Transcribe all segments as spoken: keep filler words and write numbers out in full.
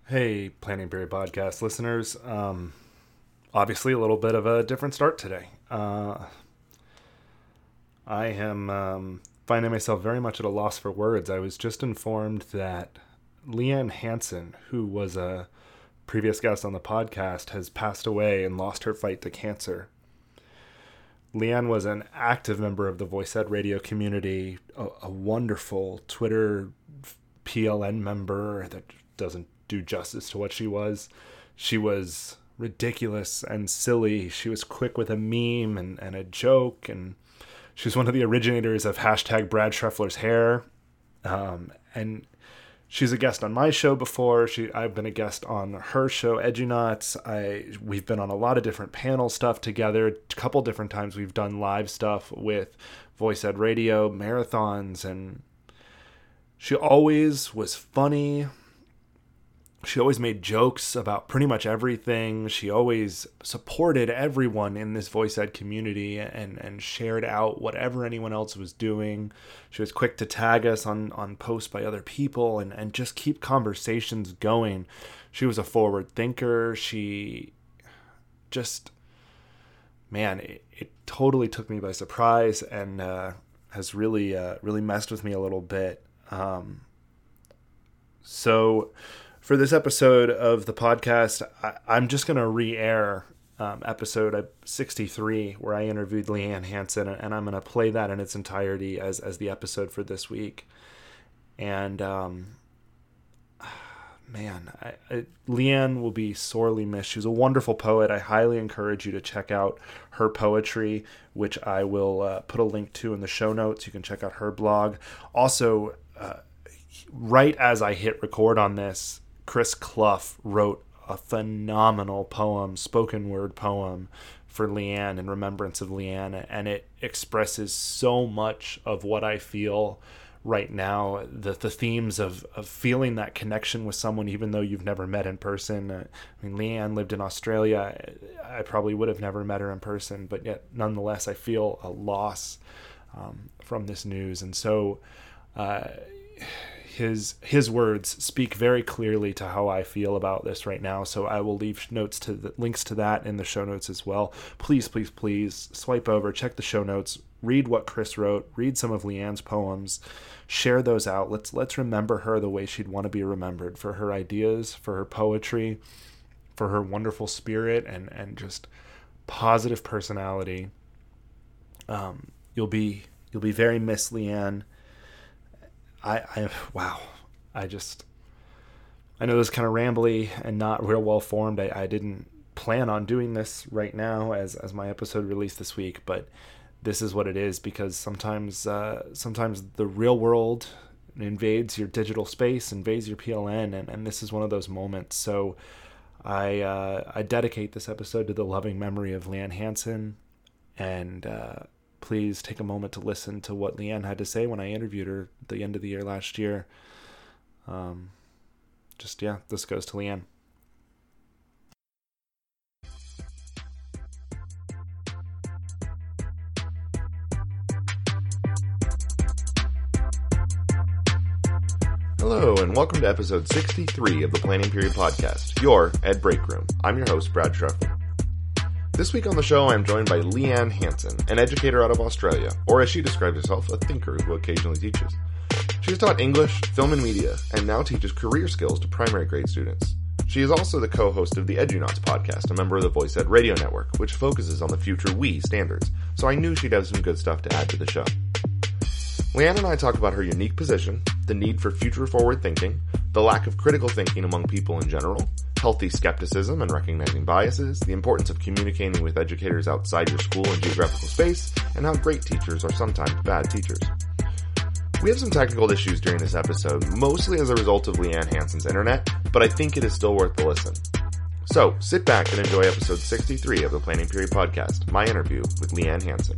Hey, Planning Period Podcast listeners. Um, obviously, a little bit of a different start today. Uh, I am um, finding myself very much at a loss for words. I was just informed that Leanne Hansen, who was a previous guest on the podcast, has passed away and lost her fight to cancer. Leanne was an active member of the Voice Ed radio community, a, a wonderful Twitter P L N member that doesn't do justice to what she was. She was ridiculous and silly. She was quick with a meme and, and a joke, and she was one of the originators of hashtag Brad Schreffler's hair. Um, and she's a guest on my show before. She, I've been a guest on her show, Edunauts. I we've been on a lot of different panel stuff together. A couple different times we've done live stuff with Voice Ed Radio marathons, and she always was funny. She always made jokes about pretty much everything. She always supported everyone in this voice ed community and, and shared out whatever anyone else was doing. She was quick to tag us on, on posts by other people and, and just keep conversations going. She was a forward thinker. She just, man, it, it totally took me by surprise and uh, has really, uh, really messed with me a little bit. Um, so... For this episode of the podcast, I, I'm just going to re-air um, episode sixty-three, where I interviewed Leanne Hansen, and I'm going to play that in its entirety as, as the episode for this week. And, um, man, I, I, Leanne will be sorely missed. She's a wonderful poet. I highly encourage you to check out her poetry, which I will uh, put a link to in the show notes. You can check out her blog. Also, uh, right as I hit record on this, Chris Clough wrote a phenomenal poem, spoken word poem for Leanne in remembrance of Leanne, and it expresses so much of what I feel right now, the the themes of, of feeling that connection with someone even though you've never met in person. Uh, I mean, Leanne lived in Australia. I probably would have never met her in person, but yet nonetheless I feel a loss um, from this news. And so uh, His his words speak very clearly to how I feel about this right now. So I will leave notes to the links to that in the show notes as well. Please, please, please swipe over, check the show notes, read what Chris wrote, read some of Leanne's poems, share those out. Let's let's remember her the way she'd want to be remembered, for her ideas, for her poetry, for her wonderful spirit and and just positive personality. Um, you'll be you'll be very missed, Leanne. I, I, wow, I just, I know this is kind of rambly and not real well formed. I, I didn't plan on doing this right now as, as my episode released this week, but this is what it is, because sometimes, uh, sometimes the real world invades your digital space, invades your P L N, and, and this is one of those moments. So I, uh, I dedicate this episode to the loving memory of Leanne Hansen, and, uh, please take a moment to listen to what Leanne had to say when I interviewed her at the end of the year last year. Um, just, yeah, this goes to Leanne. Hello, and welcome to episode sixty-three of the Planning Period Podcast, your Ed Break Room. I'm your host, Brad Schreffler. This week on the show, I'm joined by Leanne Hansen, an educator out of Australia, or as she describes herself, a thinker who occasionally teaches. She has taught English, film and media, and now teaches career skills to primary grade students. She is also the co-host of the Edunauts podcast, a member of the Voice Ed Radio Network, which focuses on the future we standards, so I knew she'd have some good stuff to add to the show. Leanne and I talk about her unique position, the need for future-forward thinking, the lack of critical thinking among people in general, healthy skepticism and recognizing biases, the importance of communicating with educators outside your school and geographical space, and how great teachers are sometimes bad teachers. We have some technical issues during this episode, mostly as a result of Leanne Hansen's internet, but I think it is still worth the listen. So, sit back and enjoy episode sixty-three of the Planning Period Podcast, my interview with Leanne Hansen.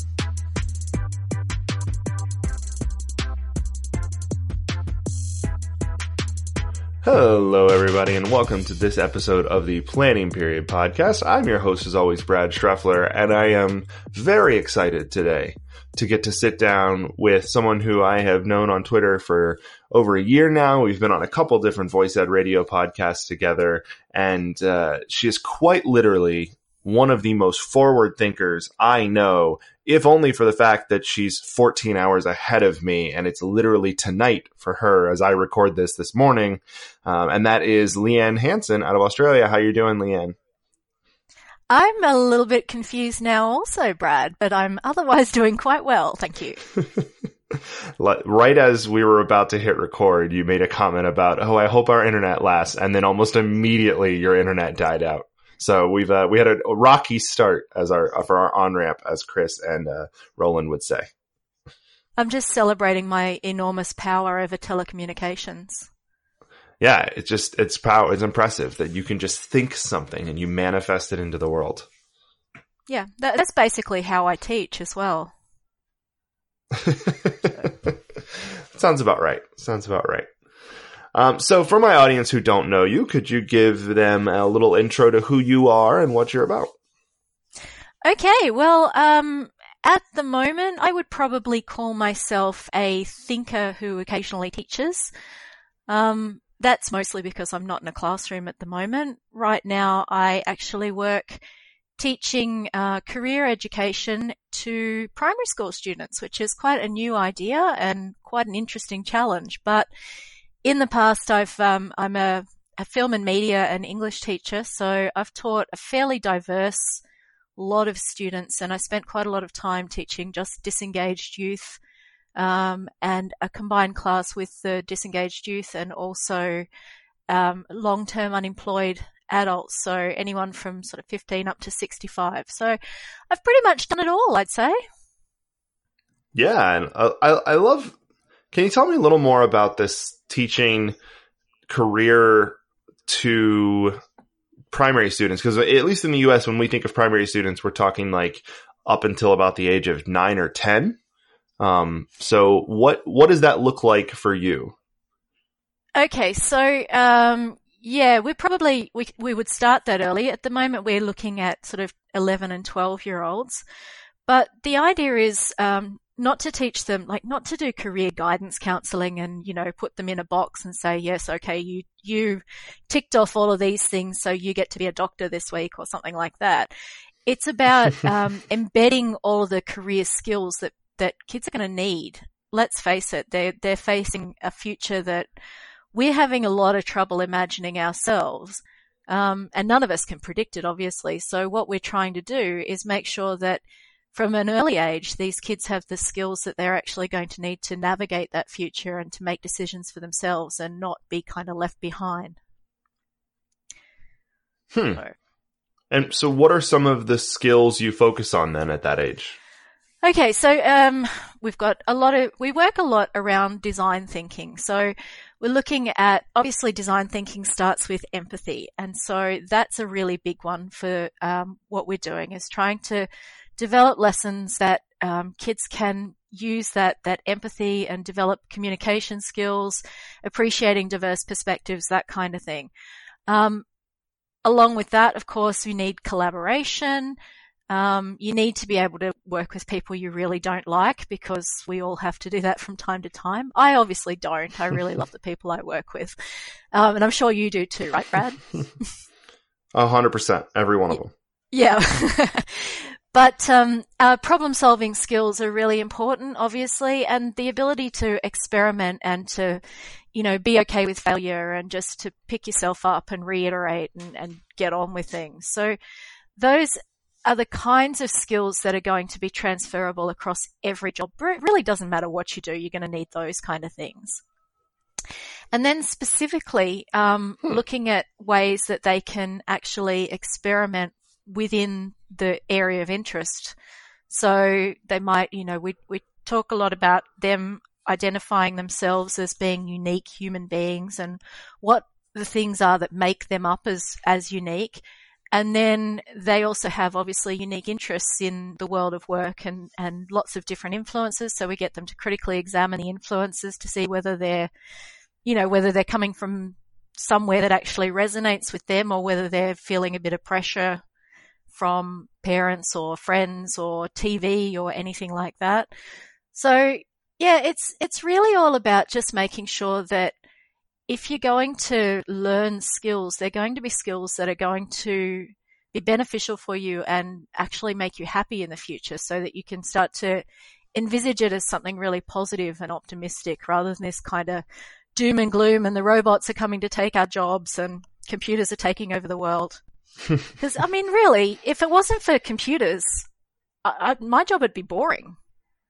Hello, everybody, and welcome to this episode of the Planning Period Podcast. I'm your host, as always, Brad Schreffler, and I am very excited today to get to sit down with someone who I have known on Twitter for over a year now. We've been on a couple different Voice Ed Radio podcasts together, and uh, she is quite literally one of the most forward thinkers I know, if only for the fact that she's fourteen hours ahead of me, and it's literally tonight for her as I record this this morning. Um, and that is Leanne Hansen out of Australia. How you doing, Leanne? I'm a little bit confused now also, Brad, but I'm otherwise doing quite well, thank you. Right as we were about to hit record, you made a comment about, oh, I hope our internet lasts, and then almost immediately your internet died out. So we've uh, we had a, a rocky start as our for our on-ramp, as Chris and uh, Roland would say. I'm just celebrating my enormous power over telecommunications. Yeah, it's just, it's power. It's impressive that you can just think something and you manifest it into the world. Yeah, that, that's basically how I teach as well. Sounds about right. Sounds about right. Um, so for my audience who don't know you, could you give them a little intro to who you are and what you're about? Okay, well, um, at the moment, I would probably call myself a thinker who occasionally teaches. Um, That's mostly because I'm not in a classroom at the moment. Right now, I actually work teaching uh, career education to primary school students, which is quite a new idea and quite an interesting challenge. But in the past, I've um, I'm a, a film and media and English teacher, so I've taught a fairly diverse lot of students, and I spent quite a lot of time teaching just disengaged youth. Um, and a combined class with the disengaged youth and also um, long-term unemployed adults, so anyone from sort of fifteen up to sixty-five. So I've pretty much done it all, I'd say. Yeah, and I, I love, can you tell me a little more about this teaching career to primary students? Because at least in the U S, when we think of primary students, we're talking like up until about the age of nine or ten. Um, so what, what does that look like for you? Okay. So, um, yeah, we probably, we, we would start that early. At the moment, we're looking at sort of eleven and twelve year olds, but the idea is, um, not to teach them, like not to do career guidance counseling and, you know, put them in a box and say, yes, okay, you, you ticked off all of these things, so you get to be a doctor this week or something like that. It's about, um, embedding all of the career skills that that kids are going to need. Let's face it, they're, they're facing a future that we're having a lot of trouble imagining ourselves. Um, and none of us can predict it, obviously. So what we're trying to do is make sure that from an early age, these kids have the skills that they're actually going to need to navigate that future and to make decisions for themselves and not be kind of left behind. Hmm. So. And so what are some of the skills you focus on then at that age? Okay, so um, we've got a lot of, we work a lot around design thinking. So we're looking at, obviously design thinking starts with empathy. And so that's a really big one for um, what we're doing, is trying to develop lessons that um, kids can use that, that empathy and develop communication skills, appreciating diverse perspectives, that kind of thing. Um, along with that, of course, we need collaboration. Um, you need to be able to work with people you really don't like, because we all have to do that from time to time. I obviously don't. I really love the people I work with. Um, and I'm sure you do too, right, Brad? A hundred percent. Every one of them. Yeah. But um, uh, problem-solving skills are really important, obviously, and the ability to experiment and to, you know, be okay with failure and just to pick yourself up and reiterate and, and get on with things. So those are the kinds of skills that are going to be transferable across every job. It really doesn't matter what you do, you're going to need those kind of things. And then specifically um, hmm. looking at ways that they can actually experiment within the area of interest. So they might, you know, we we talk a lot about them identifying themselves as being unique human beings and what the things are that make them up as, as unique. And then they also have obviously unique interests in the world of work and, and lots of different influences. So we get them to critically examine the influences to see whether they're, you know, whether they're coming from somewhere that actually resonates with them or whether they're feeling a bit of pressure from parents or friends or T V or anything like that. So yeah, it's, it's really all about just making sure that if you're going to learn skills, they're going to be skills that are going to be beneficial for you and actually make you happy in the future, so that you can start to envisage it as something really positive and optimistic, rather than this kind of doom and gloom and the robots are coming to take our jobs and computers are taking over the world. Because, I mean, really, if it wasn't for computers, I, I, my job would be boring.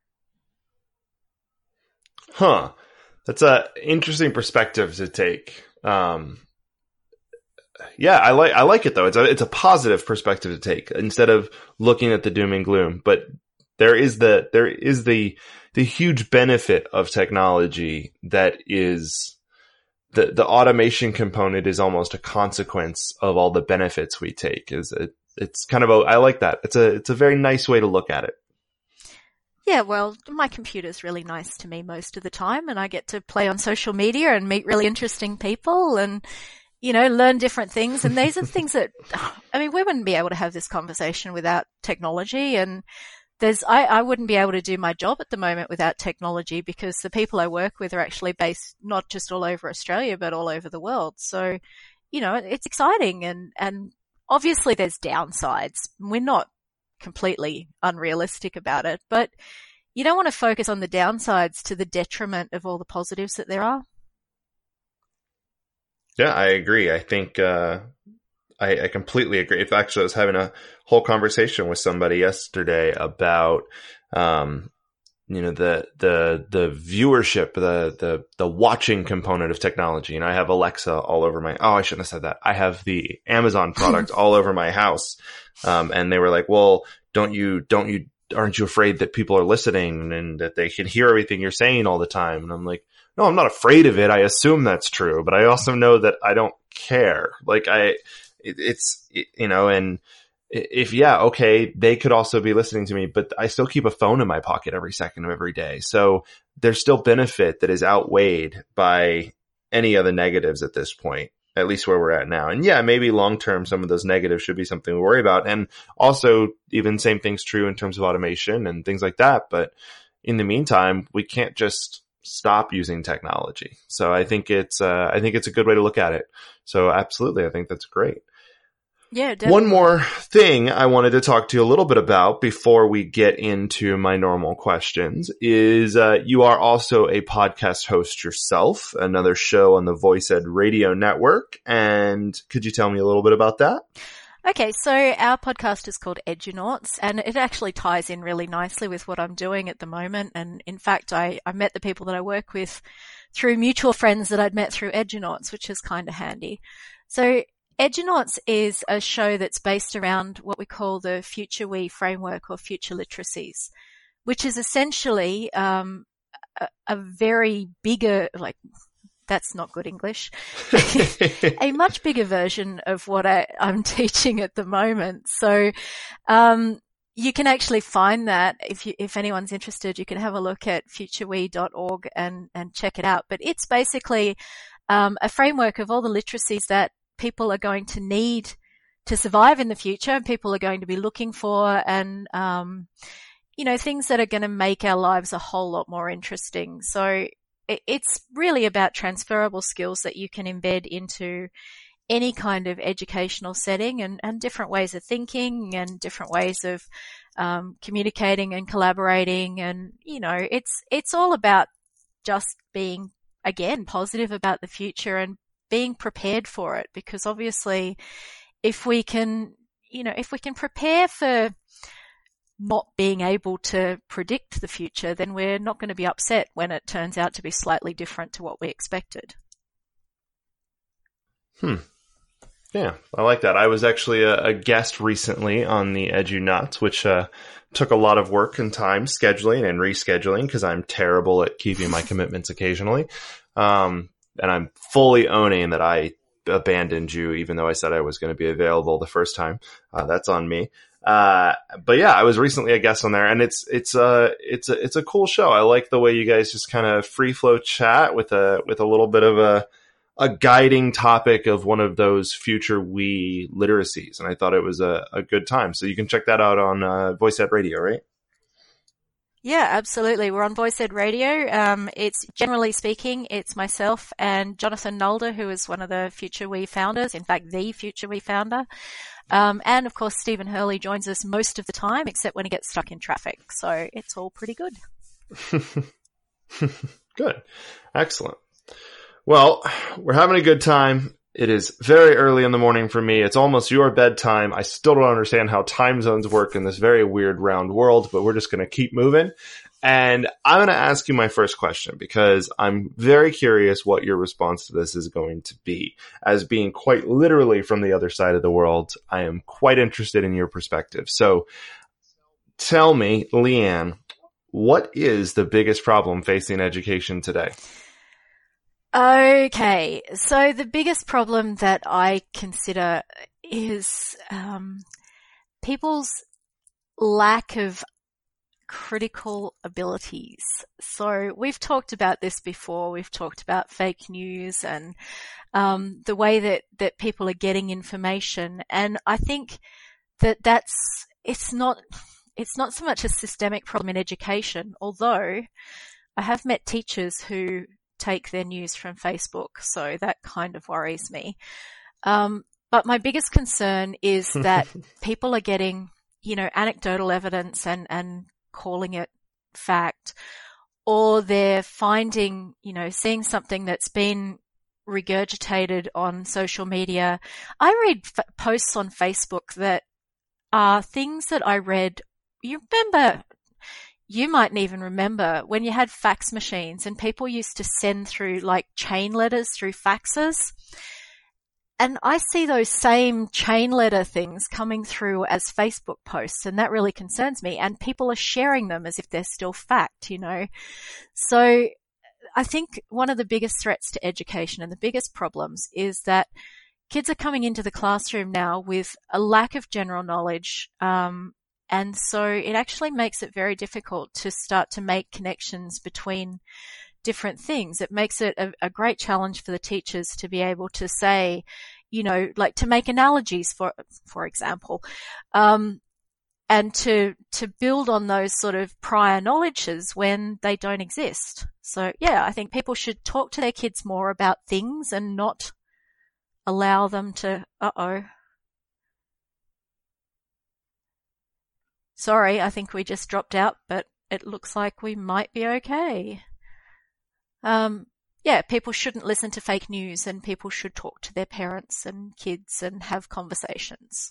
Huh. That's an interesting perspective to take. Um, yeah, I like I like it though. It's a it's a positive perspective to take instead of looking at the doom and gloom. But there is the there is the the huge benefit of technology that is the the automation component is almost a consequence of all the benefits we take. Is it, it's kind of a I like that. It's a it's a very nice way to look at it. Yeah, well, my computer's really nice to me most of the time, and I get to play on social media and meet really interesting people and, you know, learn different things. And these are things that, I mean, we wouldn't be able to have this conversation without technology. And there's, I, I wouldn't be able to do my job at the moment without technology, because the people I work with are actually based not just all over Australia, but all over the world. So, you know, it's exciting. And, and obviously there's downsides. We're not completely unrealistic about it, but you don't want to focus on the downsides to the detriment of all the positives that there are. Yeah, I agree. I think uh, I, I completely agree. If actually, I was having a whole conversation with somebody yesterday about, um, you know, the the the viewership, the the the watching component of technology. And I have Alexa all over my. Oh, I shouldn't have said that. I have the Amazon product all over my house. Um, and they were like, "Well, don't you don't you aren't you afraid that people are listening and that they can hear everything you're saying all the time?" And I'm like, no, I'm not afraid of it. I assume that's true, but I also know that I don't care. Like I, it, it's, it, you know, and if, yeah, okay, they could also be listening to me, but I still keep a phone in my pocket every second of every day. So there's still benefit that is outweighed by any of the negatives at this point, at least where we're at now. And yeah, maybe long-term, some of those negatives should be something to worry about. And also even same thing's true in terms of automation and things like that. But in the meantime, we can't just stop using technology. So I think it's, uh, I think it's a good way to look at it. So absolutely. I think that's great. Yeah, definitely. One more thing I wanted to talk to you a little bit about before we get into my normal questions is, uh, you are also a podcast host yourself, another show on the VoiceEd Radio Network. And could you tell me a little bit about that? Okay, so our podcast is called Edunauts, and it actually ties in really nicely with what I'm doing at the moment. And in fact, I, I met the people that I work with through mutual friends that I'd met through Edunauts, which is kind of handy. So Edunauts is a show that's based around what we call the Future We framework, or future literacies, which is essentially um, a, a very bigger, like, that's not good English, a much bigger version of what I, I'm teaching at the moment. So, um, you can actually find that if you, if anyone's interested, you can have a look at future we dot org and, and check it out. But it's basically, um, a framework of all the literacies that people are going to need to survive in the future, and people are going to be looking for, and, um, you know, things that are going to make our lives a whole lot more interesting. So, it's really about transferable skills that you can embed into any kind of educational setting, and, and different ways of thinking and different ways of um, communicating and collaborating. And, you know, it's it's all about just being, again, positive about the future and being prepared for it. Because obviously if we can, you know, if we can prepare for not being able to predict the future, then we're not going to be upset when it turns out to be slightly different to what we expected. Hmm. Yeah, I like that. I was actually a, a guest recently on the Edunauts, which uh, took a lot of work and time scheduling and rescheduling, because I'm terrible at keeping my commitments occasionally. Um, and I'm fully owning that I abandoned you, even though I said I was going to be available the first time. Uh, that's on me. Uh, but yeah, I was recently a guest on there, and it's, it's, uh, it's a, it's a cool show. I like the way you guys just kind of free flow chat with a, with a little bit of a, a guiding topic of one of those Future We literacies. And I thought it was a, a good time. So you can check that out on uh, Voice Ed Radio, right? Yeah, absolutely. We're on Voice Ed Radio. Um, it's generally speaking, it's myself and Jonathan Nolder, who is one of the Future We founders, in fact, the Future We founder. Um, and of course, Stephen Hurley joins us most of the time, except when he gets stuck in traffic. So it's all pretty good. Good. Excellent. Well, we're having a good time. It is very early in the morning for me. It's almost your bedtime. I still don't understand how time zones work in this very weird round world, but we're just going to keep moving. And I'm going to ask you my first question because I'm very curious what your response to this is going to be. As being quite literally from the other side of the world, I am quite interested in your perspective. So tell me, Leanne, what is the biggest problem facing education today? Okay, so the biggest problem that I consider is um, people's lack of critical abilities. So we've talked about this before. We've talked about fake news and um, the way that, that people are getting information. And I think that that's, it's not, it's not so much a systemic problem in education, although I have met teachers who take their news from Facebook, so that kind of worries me. Um, but my biggest concern is that people are getting, you know, anecdotal evidence and, and calling it fact, or they're finding, you know, seeing something that's been regurgitated on social media. I read f- posts on Facebook that are things that I read. You remember, you mightn't even remember when you had fax machines and people used to send through like chain letters through faxes. And I see those same chain letter things coming through as Facebook posts, and that really concerns me. And people are sharing them as if they're still fact, you know. So I think one of the biggest threats to education and the biggest problems is that kids are coming into the classroom now with a lack of general knowledge, um, and so it actually makes it very difficult to start to make connections between different things. It makes it a, a great challenge for the teachers to be able to say, you know, like to make analogies, for for example, um, and to to build on those sort of prior knowledges when they don't exist. So, yeah, I think people should talk to their kids more about things and not allow them to, uh-oh. Sorry, I think we just dropped out, but it looks like we might be okay. Um, yeah, people shouldn't listen to fake news, and people should talk to their parents and kids and have conversations.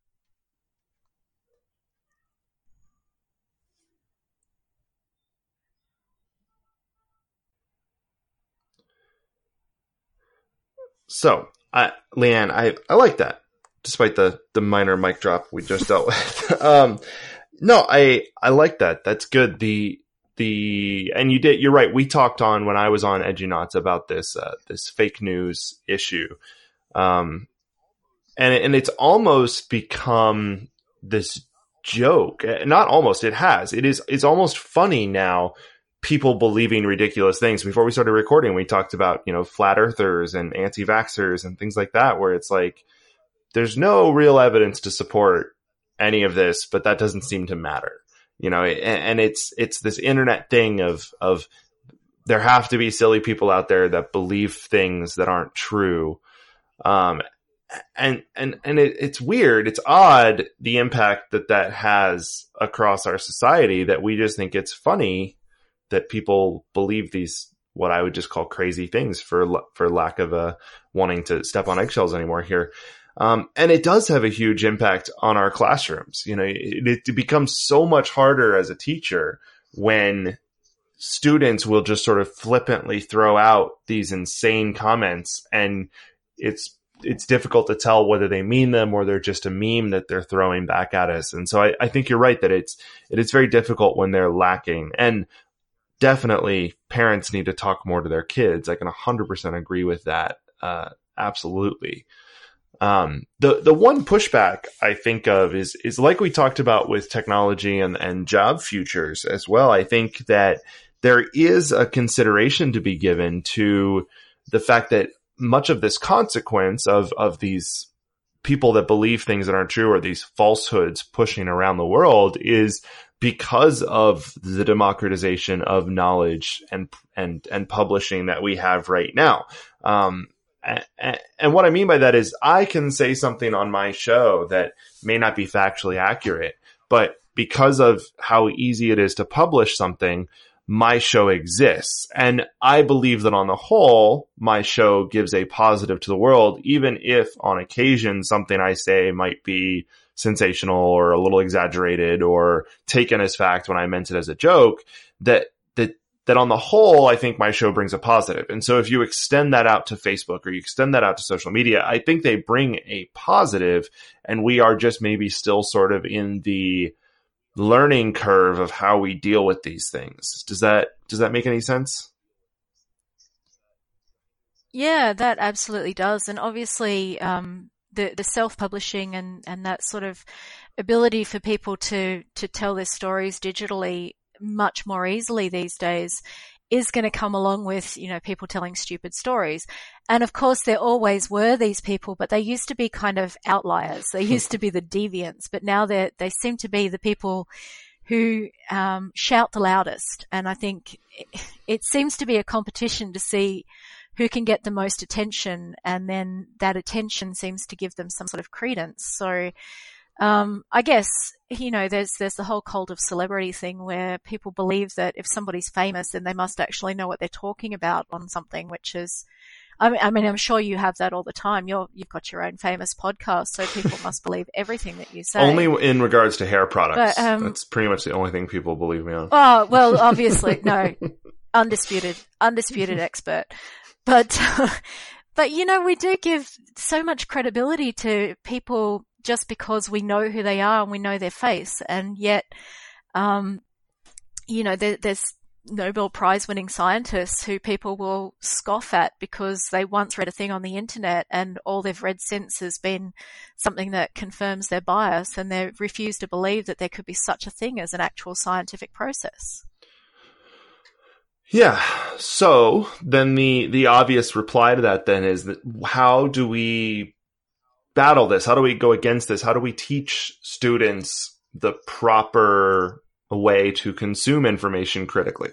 So, I, Leanne, I, I like that, despite the, the minor mic drop we just dealt with. um, no, I I like that. That's good. The the and you did. You're right. We talked on when I was on EduNauts about this uh, this fake news issue, um, and and it's almost become this joke. Not almost. It has. It is. It's almost funny now. People believing ridiculous things. Before we started recording, we talked about, you know, flat earthers and anti-vaxxers and things like that, where it's like, there's no real evidence to support any of this, but that doesn't seem to matter, you know, and, and it's, it's this internet thing of, of there have to be silly people out there that believe things that aren't true. Um, and, and, and it, it's weird. It's odd, the impact that that has across our society, that we just think it's funny that people believe these, what I would just call crazy things, for, for lack of a wanting to step on eggshells anymore here. Um, and it does have a huge impact on our classrooms. You know, it, it becomes so much harder as a teacher when students will just sort of flippantly throw out these insane comments, and it's, it's difficult to tell whether they mean them or they're just a meme that they're throwing back at us. And so I, I think you're right that it's, it is very difficult when they're lacking. And definitely parents need to talk more to their kids. I can one hundred percent agree with that. Uh, absolutely. Um, the, the one pushback I think of is, is like we talked about with technology and, and job futures as well. I think that there is a consideration to be given to the fact that much of this consequence of, of these people that believe things that aren't true, or these falsehoods pushing around the world, is because of the democratization of knowledge and, and, and publishing that we have right now. Um, and, and what I mean by that is I can say something on my show that may not be factually accurate, but because of how easy it is to publish something, my show exists. And I believe that on the whole, my show gives a positive to the world, even if on occasion something I say might be sensational or a little exaggerated or taken as fact when I meant it as a joke, that, that, that on the whole, I think my show brings a positive. And so if you extend that out to Facebook or you extend that out to social media, I think they bring a positive, and we are just maybe still sort of in the learning curve of how we deal with these things. Does that, does that make any sense? Yeah, that absolutely does. And obviously, um, the, the self-publishing and, and that sort of ability for people to, to tell their stories digitally much more easily these days is going to come along with, you know, people telling stupid stories. And of course, there always were these people, but they used to be kind of outliers. They used to be the deviants, but now they they seem to be the people who um, shout the loudest. And I think it, it seems to be a competition to see who can get the most attention, and then that attention seems to give them some sort of credence. So Um, I guess, you know, there's, there's the whole cult of celebrity thing where people believe that if somebody's famous, then they must actually know what they're talking about on something, which is, I mean, I mean, I'm sure you have that all the time. You're, you've got your own famous podcast, so people must believe everything that you say. Only in regards to hair products. But, um, That's pretty much the only thing people believe me on. Oh, well, obviously, no, undisputed, undisputed expert. But, but, you know, we do give so much credibility to people just because we know who they are and we know their face. And yet, um, you know, there, there's Nobel Prize winning scientists who people will scoff at because they once read a thing on the internet and all they've read since has been something that confirms their bias, and they refuse to believe that there could be such a thing as an actual scientific process. Yeah. So then the, the obvious reply to that then is that how do we battle this? How do we go against this? How do we teach students the proper way to consume information critically?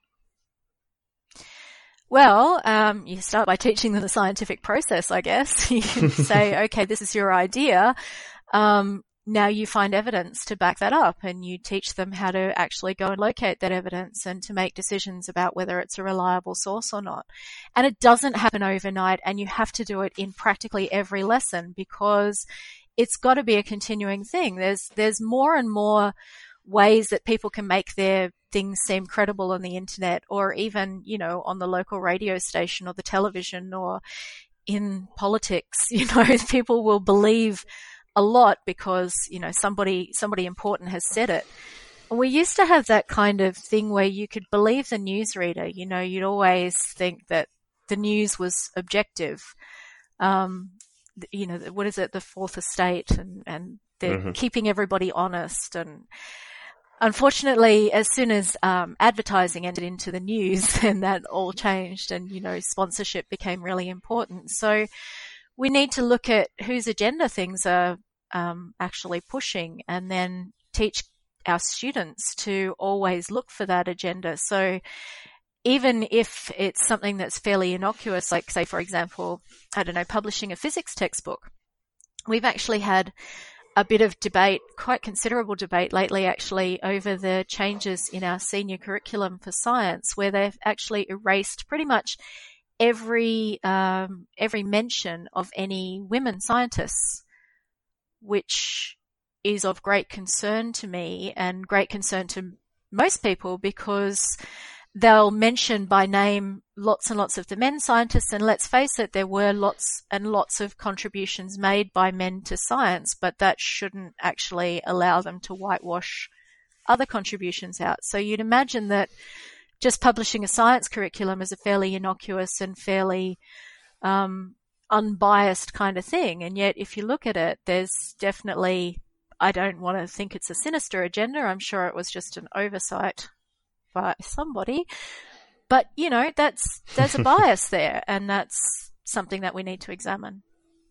Well, um, you start by teaching them the scientific process, I guess. You can say, okay, this is your idea. Um, now you find evidence to back that up, and you teach them how to actually go and locate that evidence and to make decisions about whether it's a reliable source or not. And it doesn't happen overnight, and you have to do it in practically every lesson because it's got to be a continuing thing. There's, there's more and more ways that people can make their things seem credible on the internet, or even, you know, on the local radio station or the television or in politics. You know, people will believe a lot because, you know, somebody, somebody important has said it. And we used to have that kind of thing where you could believe the newsreader. You know, you'd always think that the news was objective. Um, you know, what is it? The Fourth Estate, and, and they're mm-hmm. keeping everybody honest. And unfortunately, as soon as um, advertising entered into the news, then that all changed, and, you know, sponsorship became really important. So we need to look at whose agenda things are um, actually pushing, and then teach our students to always look for that agenda. So even if it's something that's fairly innocuous, like, say, for example, I don't know, publishing a physics textbook, we've actually had a bit of debate, quite considerable debate lately actually, over the changes in our senior curriculum for science, where they've actually erased pretty much every um, every mention of any women scientists, which is of great concern to me and great concern to most people, because they'll mention by name lots and lots of the men scientists, and let's face it, there were lots and lots of contributions made by men to science, but that shouldn't actually allow them to whitewash other contributions out. So you'd imagine that just publishing a science curriculum is a fairly innocuous and fairly um, unbiased kind of thing. And yet, if you look at it, there's definitely, I don't want to think it's a sinister agenda. I'm sure it was just an oversight by somebody. But, you know, that's there's a bias there, and that's something that we need to examine.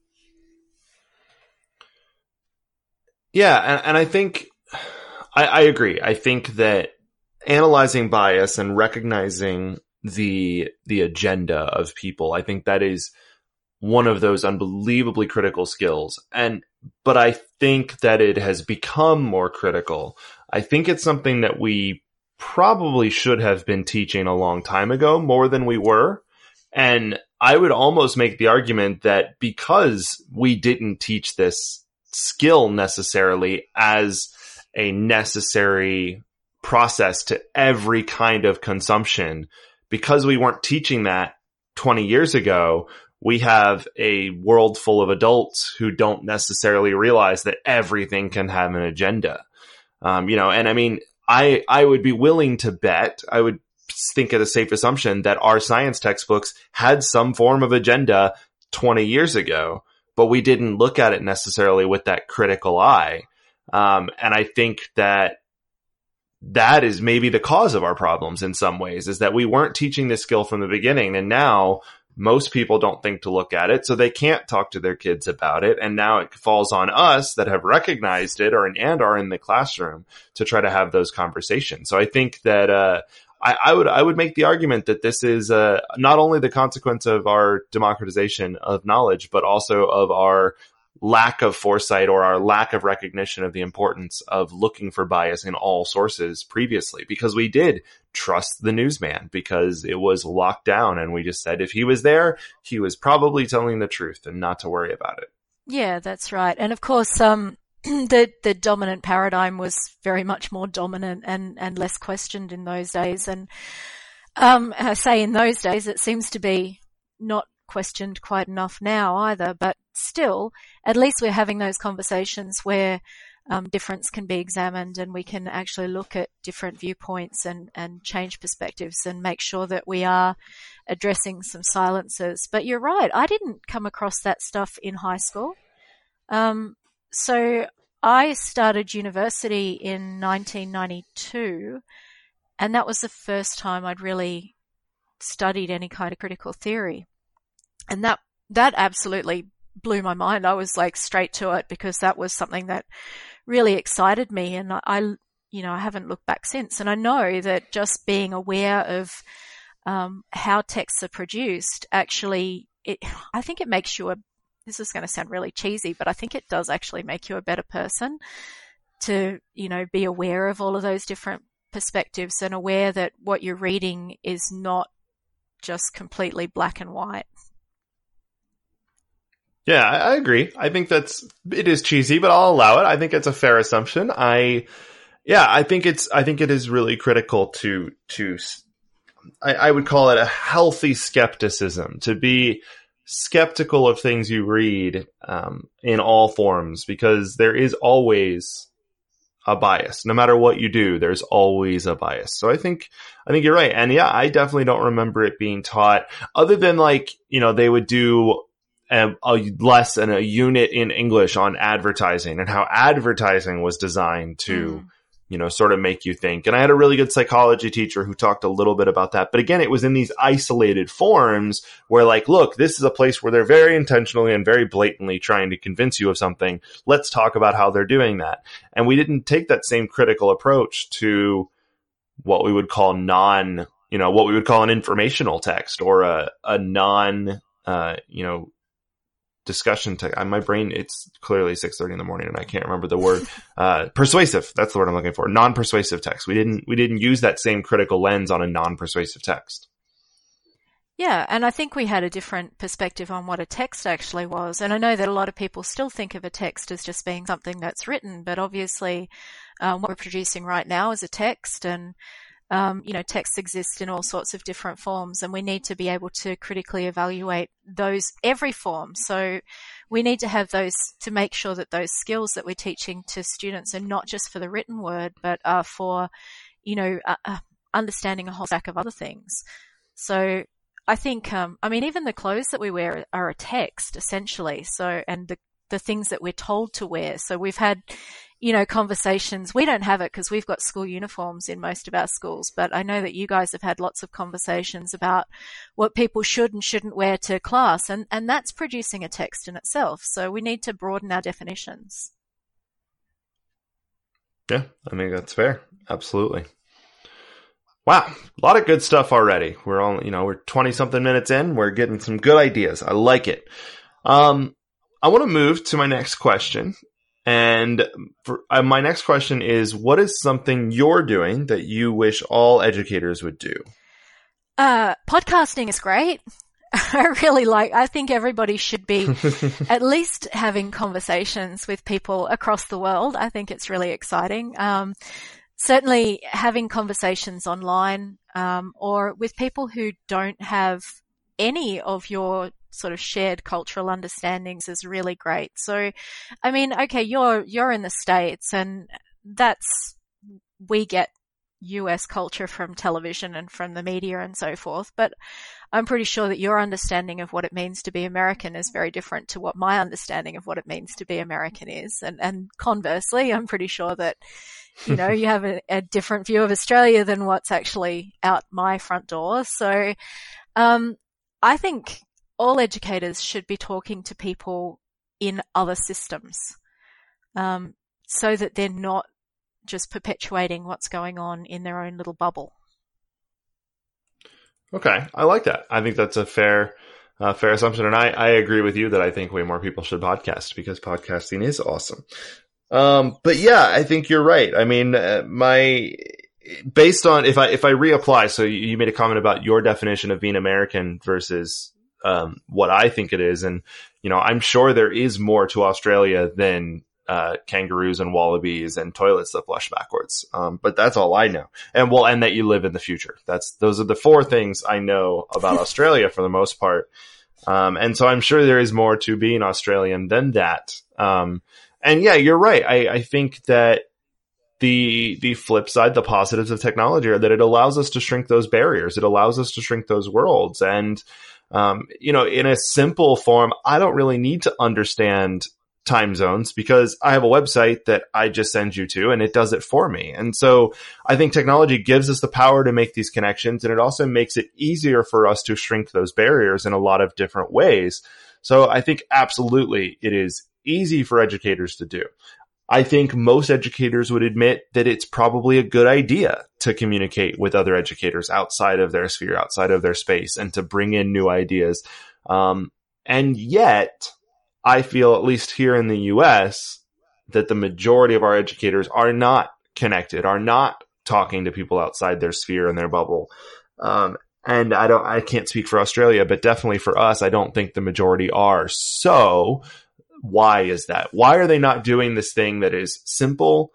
Yeah, and, and I think I, I agree. I think that analyzing bias and recognizing the the agenda of people, I think that is one of those unbelievably critical skills. And but I think that it has become more critical. I think it's something that we probably should have been teaching a long time ago, more than we were. And I would almost make the argument that because we didn't teach this skill necessarily as a necessary process to every kind of consumption, because we weren't teaching that twenty years ago, we have a world full of adults who don't necessarily realize that everything can have an agenda. Um, you know, and I mean, I, I would be willing to bet, I would think it a safe assumption that our science textbooks had some form of agenda twenty years ago, but we didn't look at it necessarily with that critical eye. Um, and I think that that is maybe the cause of our problems in some ways, is that we weren't teaching this skill from the beginning. And now most people don't think to look at it, so they can't talk to their kids about it. And now it falls on us that have recognized it or and are in the classroom to try to have those conversations. So I think that uh, I, I would I would make the argument that this is uh, not only the consequence of our democratization of knowledge, but also of our lack of foresight or our lack of recognition of the importance of looking for bias in all sources previously, because we did trust the newsman because it was locked down and we just said if he was there, he was probably telling the truth and not to worry about it. Yeah, that's right. And of course, um, the the dominant paradigm was very much more dominant and, and less questioned in those days. And um, I say in those days, it seems to be not questioned quite enough now either, but still, at least we're having those conversations where um, difference can be examined and we can actually look at different viewpoints and, and change perspectives and make sure that we are addressing some silences. But you're right, I didn't come across that stuff in high school. Um, so I started university in nineteen ninety-two, and that was the first time I'd really studied any kind of critical theory. And that, that absolutely blew my mind. I was like straight to it because that was something that really excited me. And I, you know, I haven't looked back since. And I know that just being aware of um, how texts are produced actually, it, I think it makes you a, this is going to sound really cheesy, but I think it does actually make you a better person to, you know, be aware of all of those different perspectives and aware that what you're reading is not just completely black and white. Yeah, I agree. I think that's, it is cheesy, but I'll allow it. I think it's a fair assumption. I, yeah, I think it's, I think it is really critical to, to, I, I would call it a healthy skepticism, to be skeptical of things you read, um, in all forms, because there is always a bias. No matter what you do, there's always a bias. So I think, I think you're right. And yeah, I definitely don't remember it being taught other than like, you know, they would do A, a lesson, a unit in English on advertising and how advertising was designed to, mm. you know, sort of make you think. And I had a really good psychology teacher who talked a little bit about that. But again, it was in these isolated forms where like, look, this is a place where they're very intentionally and very blatantly trying to convince you of something. Let's talk about how they're doing that. And we didn't take that same critical approach to what we would call non, you know, what we would call an informational text or a, a non, uh, you know, discussion tech. My brain, it's clearly six thirty in the morning and I can't remember the word. Uh, persuasive. That's the word I'm looking for. Non-persuasive text. We didn't, we didn't use that same critical lens on a non-persuasive text. Yeah. And I think we had a different perspective on what a text actually was. And I know that a lot of people still think of a text as just being something that's written, but obviously um, what we're producing right now is a text, and Um, you know, texts exist in all sorts of different forms, and we need to be able to critically evaluate those, every form. So we need to have those to make sure that those skills that we're teaching to students are not just for the written word, but are for, you know, uh, uh, understanding a whole stack of other things. So I think, um, I mean, even the clothes that we wear are a text essentially. So, and the, the things that we're told to wear. So we've had, you know, conversations. We don't have it because we've got school uniforms in most of our schools, but I know that you guys have had lots of conversations about what people should and shouldn't wear to class, and, and that's producing a text in itself. So we need to broaden our definitions. Yeah, I mean, that's fair. Absolutely. Wow, a lot of good stuff already. We're all, you know, we're twenty something minutes in. We're getting some good ideas. I like it. Um, I want to move to my next question. And for, uh, my next question is, what is something you're doing that you wish all educators would do? Uh, podcasting is great. I really like, I think everybody should be at least having conversations with people across the world. I think it's really exciting. Um, certainly having conversations online, um, or with people who don't have any of your sort of shared cultural understandings is really great. So, I mean, okay, you're, you're in the States, and that's, we get U S culture from television and from the media and so forth, but I'm pretty sure that your understanding of what it means to be American is very different to what my understanding of what it means to be American is. And, and conversely, I'm pretty sure that, you know, you have a, a different view of Australia than what's actually out my front door. So, um, I think all educators should be talking to people in other systems, um, so that they're not just perpetuating what's going on in their own little bubble. Okay, I like that. I think that's a fair, uh, fair assumption, and I, I agree with you that I think way more people should podcast because podcasting is awesome. Um, but yeah, I think you're right. I mean, uh, my based on if I if I reapply, so you, you made a comment about your definition of being American versus um, what I think it is, and you know, I'm sure there is more to Australia than uh, kangaroos and wallabies and toilets that flush backwards. Um, but that's all I know. And well, and that you live in the future. That's, those are the four things I know about Australia for the most part. Um, and so I'm sure there is more to being Australian than that. Um, and yeah, you're right. I, I think that the, the flip side, the positives of technology are that it allows us to shrink those barriers. It allows us to shrink those worlds. And, um, you know, in a simple form, I don't really need to understand time zones because I have a website that I just send you to and it does it for me. And so I think technology gives us the power to make these connections, and it also makes it easier for us to shrink those barriers in a lot of different ways. So I think absolutely it is easy for educators to do. I think most educators would admit that it's probably a good idea to communicate with other educators outside of their sphere, outside of their space, and to bring in new ideas. Um, and yet, I feel, at least here in the U S, that the majority of our educators are not connected, are not talking to people outside their sphere and their bubble. Um, and I don't, I can't speak for Australia, but definitely for us, I don't think the majority are. So why is that? Why are they not doing this thing that is simple,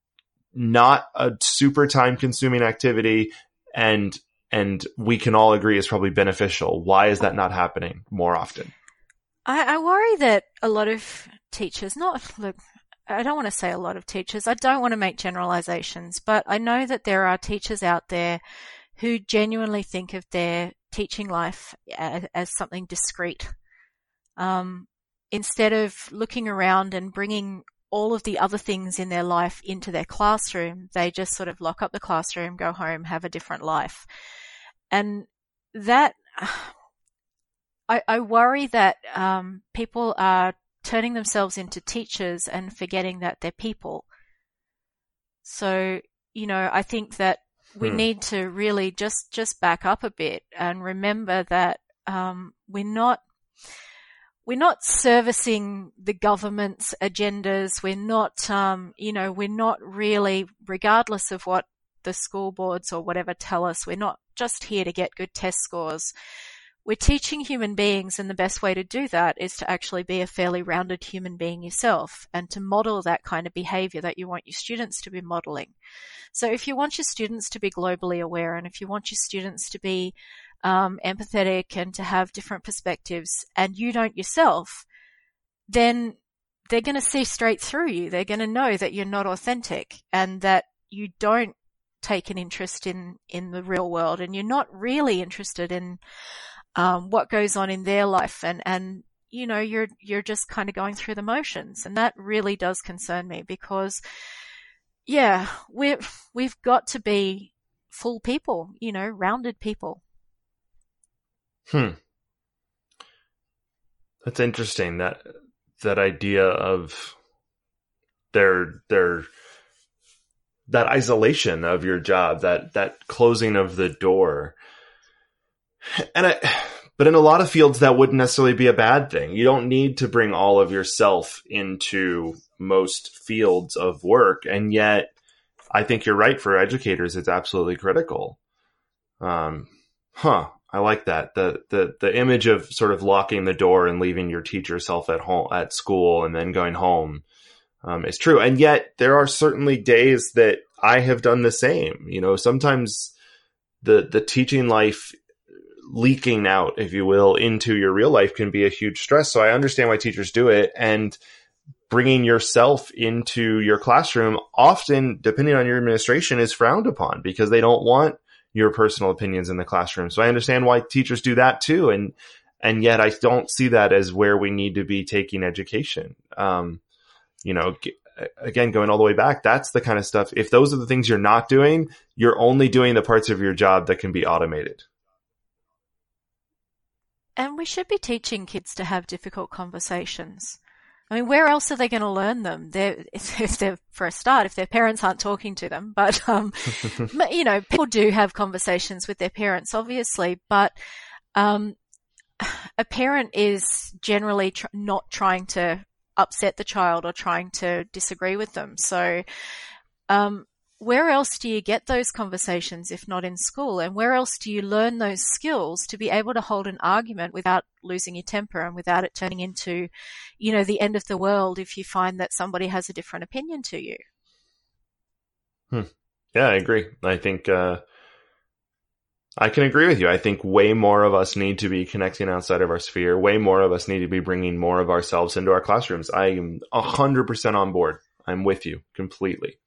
not a super time consuming activity, and, and we can all agree is probably beneficial? Why is that not happening more often? I, I worry that a lot of teachers, not, look, I don't want to say a lot of teachers, I don't want to make generalizations, but I know that there are teachers out there who genuinely think of their teaching life as, as something discrete. Um, instead of looking around and bringing all of the other things in their life into their classroom, they just sort of lock up the classroom, go home, have a different life. And that, I, I worry that um, people are turning themselves into teachers and forgetting that they're people. So, you know, I think that we hmm. need to really just, just back up a bit and remember that um, we're not we're not servicing the government's agendas. We're not, um, you know, we're not really, regardless of what the school boards or whatever tell us, we're not just here to get good test scores. We're teaching human beings, and the best way to do that is to actually be a fairly rounded human being yourself and to model that kind of behavior that you want your students to be modeling. So if you want your students to be globally aware, and if you want your students to be um, empathetic and to have different perspectives, and you don't yourself, then they're going to see straight through you. They're going to know that you're not authentic and that you don't take an interest in, in the real world, and you're not really interested in Um, what goes on in their life. And, and, you know, you're, you're just kind of going through the motions. And that really does concern me because, yeah, we're, we've got to be full people, you know, rounded people. Hmm. That's interesting. That, that idea of their, their, that isolation of your job, that, that closing of the door. And I, but in a lot of fields, that wouldn't necessarily be a bad thing. You don't need to bring all of yourself into most fields of work. And yet I think you're right. For educators, it's absolutely critical. Um, huh. I like that. The, the, the image of sort of locking the door and leaving your teacher self at home, at school, and then going home, um, is true. And yet there are certainly days that I have done the same. You know, sometimes the, the teaching life leaking out, if you will, into your real life can be a huge stress. So I understand why teachers do it. And bringing yourself into your classroom often, depending on your administration, is frowned upon because they don't want your personal opinions in the classroom. So I understand why teachers do that too. And, and yet I don't see that as where we need to be taking education. Um, you know, g- again, going all the way back, that's the kind of stuff. If those are the things you're not doing, you're only doing the parts of your job that can be automated. And we should be teaching kids to have difficult conversations. I mean, where else are they going to learn them? They're, if they're, for a start, if their parents aren't talking to them. But, um, you know, people do have conversations with their parents, obviously. But um, a parent is generally tr- not trying to upset the child or trying to disagree with them. So um, where else do you get those conversations if not in school? And where else do you learn those skills to be able to hold an argument without losing your temper and without it turning into, you know, the end of the world if you find that somebody has a different opinion to you? Hmm. Yeah, I agree. I think uh, I can agree with you. I think way more of us need to be connecting outside of our sphere. Way more of us need to be bringing more of ourselves into our classrooms. I am one hundred percent on board. I'm with you completely.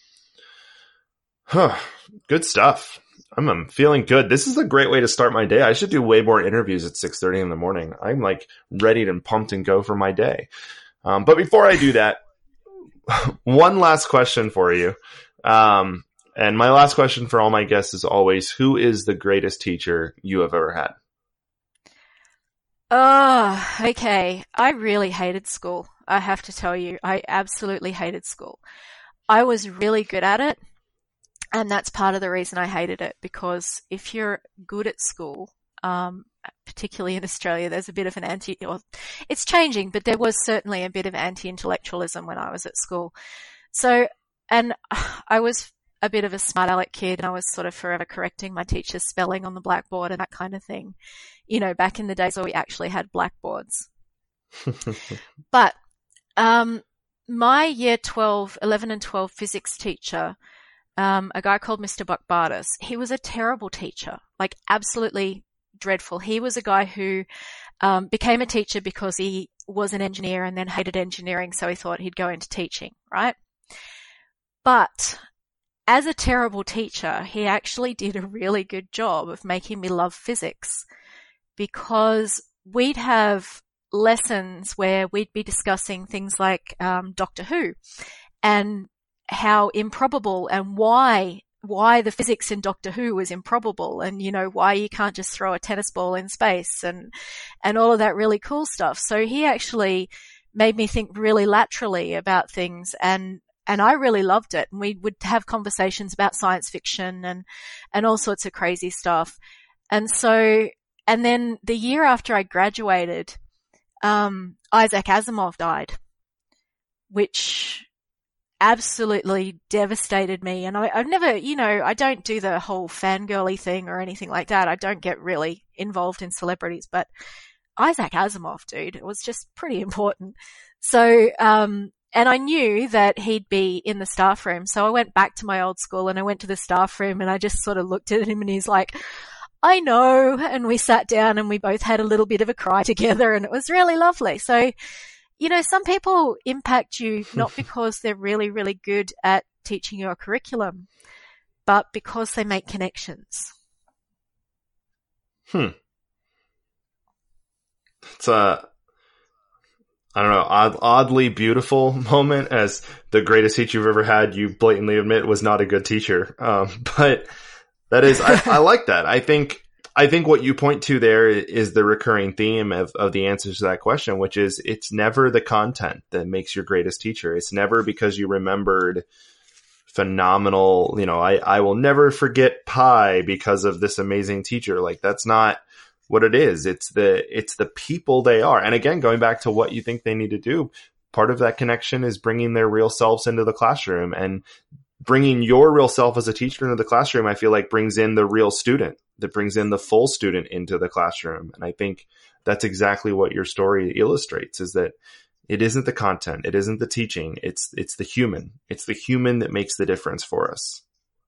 Huh. Good stuff. I'm, I'm feeling good. This is a great way to start my day. I should do way more interviews at six thirty in the morning. I'm like ready and pumped and go for my day. Um, but before I do that, one last question for you. Um, and my last question for all my guests is always, who is the greatest teacher you have ever had? Oh, okay. I really hated school. I have to tell you, I absolutely hated school. I was really good at it. And that's part of the reason I hated it, because if you're good at school, um, particularly in Australia, there's a bit of an anti, or it's changing, but there was certainly a bit of anti-intellectualism when I was at school. So, and I was a bit of a smart aleck kid, and I was sort of forever correcting my teacher's spelling on the blackboard and that kind of thing. You know, back in the days where we actually had blackboards. But, um, my year twelve, eleven and twelve physics teacher, Um, a guy called Mister Buck-Bartis. He was a terrible teacher, like absolutely dreadful. He was a guy who um, became a teacher because he was an engineer and then hated engineering, so he thought he'd go into teaching, right? But as a terrible teacher, he actually did a really good job of making me love physics, because we'd have lessons where we'd be discussing things like um, Doctor Who and how improbable and why, why the physics in Doctor Who was improbable, and, you know, why you can't just throw a tennis ball in space and, and all of that really cool stuff. So he actually made me think really laterally about things, and, and I really loved it. And we would have conversations about science fiction and, and all sorts of crazy stuff. And so, and then the year after I graduated, um, Isaac Asimov died, which absolutely devastated me. And I, I've never, you know, I don't do the whole fangirly thing or anything like that. I don't get really involved in celebrities, but Isaac Asimov, dude, it was just pretty important. So, um, and I knew that he'd be in the staff room. So I went back to my old school and I went to the staff room and I just sort of looked at him and he's like, I know. And we sat down and we both had a little bit of a cry together, and it was really lovely. So, you know, some people impact you not because they're really, really good at teaching you a curriculum, but because they make connections. Hmm. It's uh, I don't know, odd, oddly beautiful moment, as the greatest teacher you've ever had, you blatantly admit was not a good teacher. Um, but that is, I, I like that. I think, I think what you point to there is the recurring theme of, of the answers to that question, which is it's never the content that makes your greatest teacher. It's never because you remembered phenomenal, you know, I, I will never forget pi because of this amazing teacher. Like, that's not what it is. It's the, it's the people they are. And again, going back to what you think they need to do, part of that connection is bringing their real selves into the classroom, and bringing your real self as a teacher into the classroom, I feel like brings in the real student, that brings in the full student into the classroom. And I think that's exactly what your story illustrates, is that it isn't the content, it isn't the teaching, it's, it's the human. It's the human that makes the difference for us.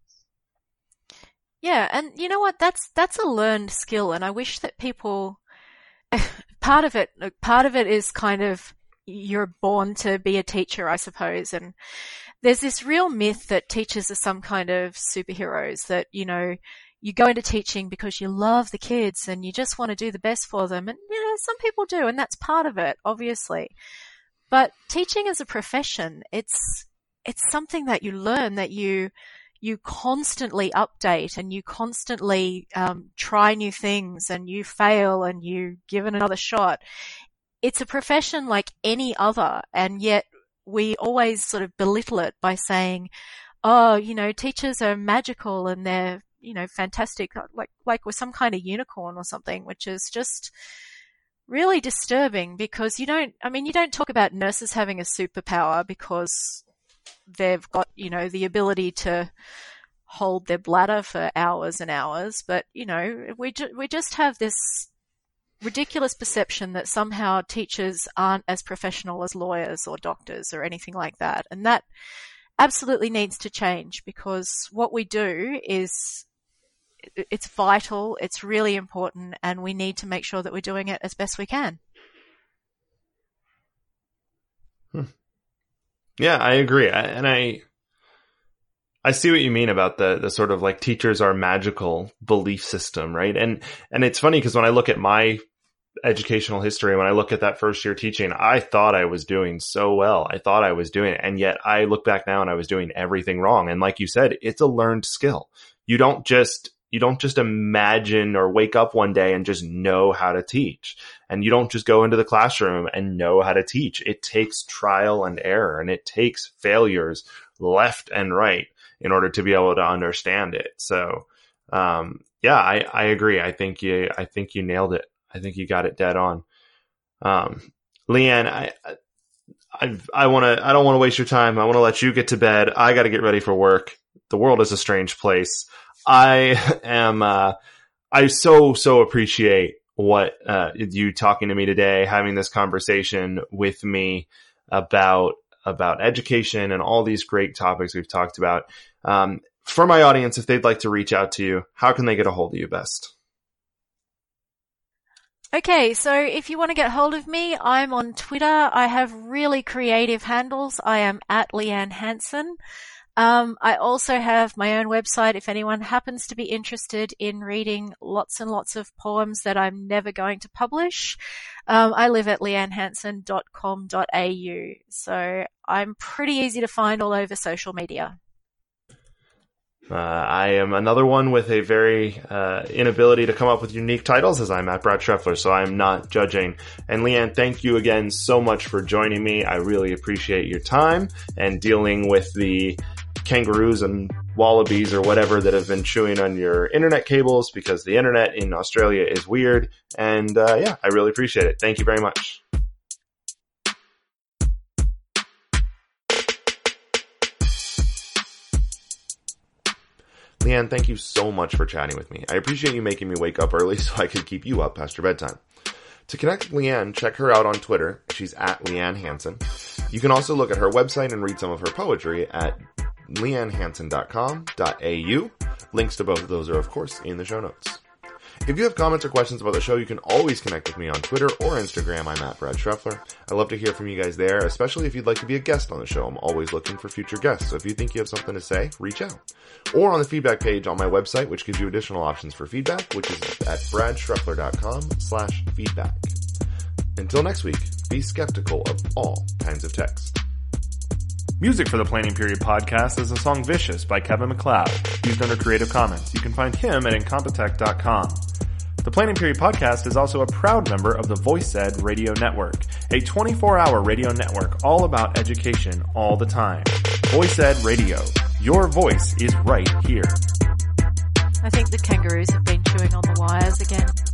Yeah, and you know what? That's that's a learned skill, and I wish that people. Part of it, part of it is kind of you're born to be a teacher, I suppose, and there's this real myth that teachers are some kind of superheroes. That, you know, you go into teaching because you love the kids and you just want to do the best for them, and you know, some people do, and that's part of it, obviously. But teaching as a profession, it's it's something that you learn, that you. you constantly update, and you constantly um, try new things, and you fail and you give it another shot. It's a profession like any other, and yet we always sort of belittle it by saying, oh, you know, teachers are magical and they're, you know, fantastic, like, like we're some kind of unicorn or something, which is just really disturbing, because you don't, I mean, you don't talk about nurses having a superpower because they've got, you know, the ability to hold their bladder for hours and hours. But, you know, we, ju- we just have this ridiculous perception that somehow teachers aren't as professional as lawyers or doctors or anything like that. And that absolutely needs to change, because what we do is, it's vital, it's really important, and we need to make sure that we're doing it as best we can. Hmm. Yeah, I agree. I, and I, I see what you mean about the, the sort of like teachers are magical belief system, right? And, and it's funny because when I look at my educational history, when I look at that first year teaching, I thought I was doing so well. I thought I was doing it. And yet I look back now and I was doing everything wrong. And like you said, it's a learned skill. You don't just, you don't just imagine or wake up one day and just know how to teach. And you don't just go into the classroom and know how to teach. It takes trial and error, and it takes failures left and right in order to be able to understand it. So, um, yeah, I, I agree. I think you, I think you nailed it. I think you got it dead on. Um, Leanne, I, I, I want to, I don't want to waste your time. I want to let you get to bed. I got to get ready for work. The world is a strange place. I am, uh, I so, so appreciate what, uh, you talking to me today, having this conversation with me about, about education and all these great topics we've talked about. Um, for my audience, if they'd like to reach out to you, how can they get a hold of you best? Okay, so if you want to get hold of me, I'm on Twitter. I have really creative handles. I am at Leanne Hansen. Um, I also have my own website if anyone happens to be interested in reading lots and lots of poems that I'm never going to publish. Um, I live at leanne hansen dot com dot a u. So I'm pretty easy to find all over social media. Uh, I am another one with a very uh, inability to come up with unique titles, as I'm at Brad Schreffler, so I'm not judging. And Leanne, thank you again so much for joining me. I really appreciate your time and dealing with the kangaroos and wallabies or whatever that have been chewing on your internet cables, because the internet in Australia is weird. And uh, yeah, I really appreciate it. Thank you very much. Leanne, thank you so much for chatting with me. I appreciate you making me wake up early so I could keep you up past your bedtime. To connect with Leanne, check her out on Twitter. She's at Leanne Hansen. You can also look at her website and read some of her poetry at leanne hansen dot com dot a u. Links to both of those are, of course, in the show notes. If you have comments or questions about the show, you can always connect with me on Twitter or Instagram. I'm at Brad Schreffler. I love to hear from you guys there, especially if you'd like to be a guest on the show. I'm always looking for future guests, so if you think you have something to say, reach out. Or on the feedback page on my website, which gives you additional options for feedback, which is at brad schreffler dot com slash feedback. Until next week, Be skeptical of all kinds of text. Music for the Planning Period podcast is the song Vicious by Kevin MacLeod, used under Creative Commons. You can find him at incompetech dot com. The Planning Period podcast is also a proud member of the VoiceEd Radio Network, a twenty-four hour radio network all about education all the time. VoiceEd Radio. Your voice is right here. I think the kangaroos have been chewing on the wires again.